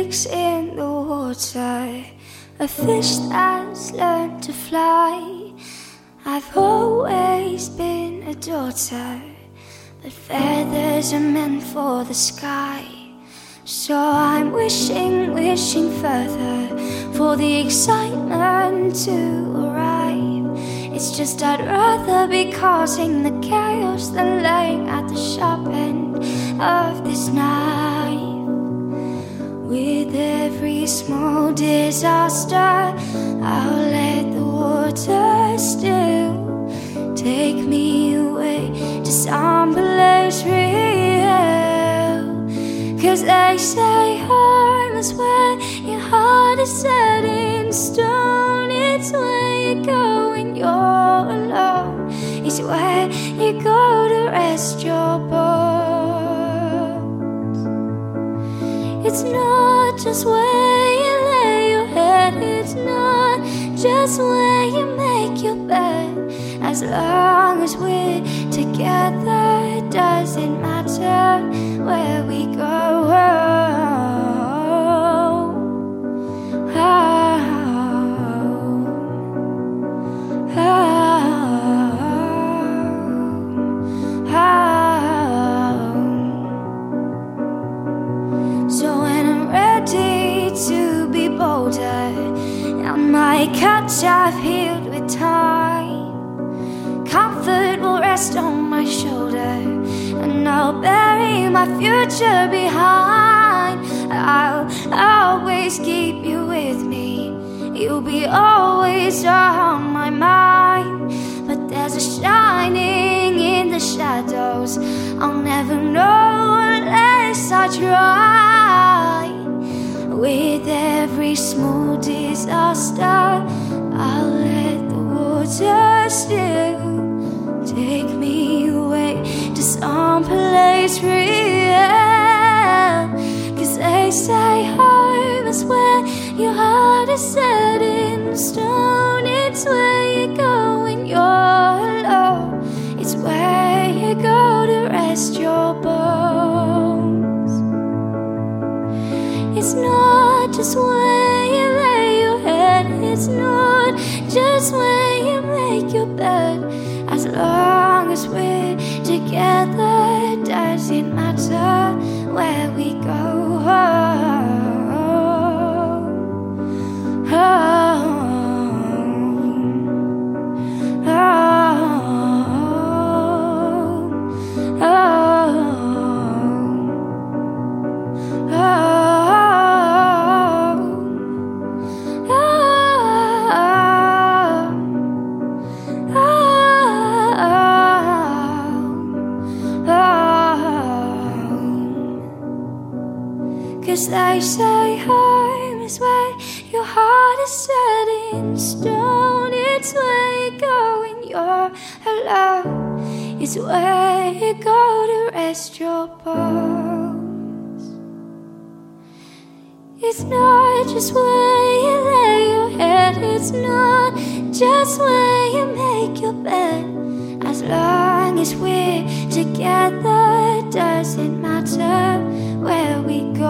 sticks in the water, a fish that's learned to fly. I've always been a daughter, but feathers are meant for the sky. So I'm wishing further for the excitement to arrive. It's just I'd rather be causing the chaos than laying at the sharp end of this knife. With every small disaster, I'll let the water still take me away to some place real. 'Cause they say home is where your heart is set in stone. It's where you go when you're alone. It's where you go to rest your bones. It's not just where you lay your head. It's not just where you make your bed. As long as we're together, it doesn't matter where we go. So when I'm ready to be bolder, and my cuts I've healed with time, comfort will rest on my shoulder, and I'll bury my future behind. I'll always keep you with me. You'll be always on my mind. But there's a shining in the shadows I'll never know unless I try. With every small disaster, I'll let the water still take me away to some place real. 'Cause they say home is where your heart is set in stone. It's where you go when you're alone. It's where you go to rest your bones. It's not just where you lay your head. It's not just where you make your bed. As long as we're together, it doesn't matter where we go. Cause they say home is where your heart is set in stone. It's where you go when you're alone. It's where you go to rest your bones. It's not just where you lay your head. It's not just where you make your bed. As long as we're together, it doesn't matter where we go.